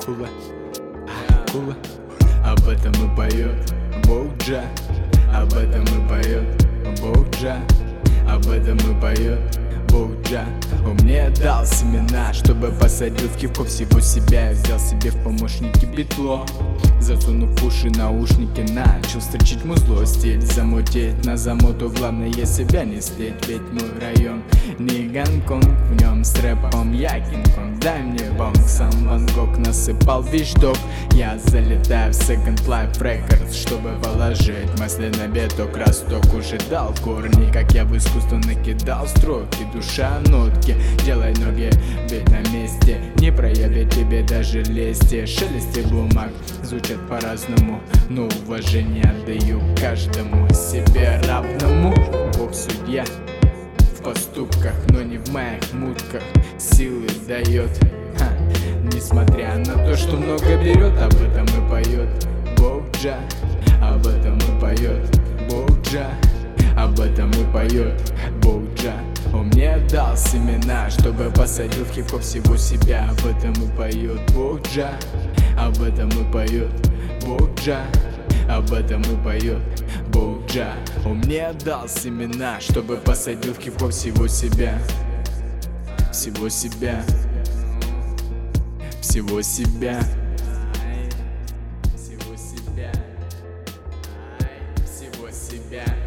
Кула, Кула. Об этом и поет Боуджа, об этом и поет Боуджа, об этом и поет Боуджа. Он мне дал семена, чтобы посадил в хип-хоп всего себя. Я взял себе в помощники битло, засунув в уши наушники, начал строчить музло. Стиль замутить на замоту, главное себя не слить. Ведь мой район не Гонконг, в нем с рэпом я Кинг-Конг. Дай мне бонг, сам Ван Гог насыпал вещдок. Я залетаю в Second Life Records, чтобы положить масло на биток. Росток уже дал корни, как я в искусство накидал строки. Душа нотки, делай ноги, ведь на месте не проявит тебе даже лести. Шелести бумаг звучат по-разному, но уважение отдаю каждому себе равному. Бог судья в поступках, но не в моих мутках. Силы дает, несмотря на то, что много берет. Об этом и поет Боуджа, об этом и поет Боуджа, об этом и поет Боуджа. Он мне дал семена, чтобы посадил в хип-хоп всего себя. Об этом и поет Боуджа, об этом и поет Боуджа, об этом и поет Боуджа. Он мне дал семена, чтобы посадил в хип-хоп всего себя. Всего себя. Всего себя. Всего себя. Всего себя.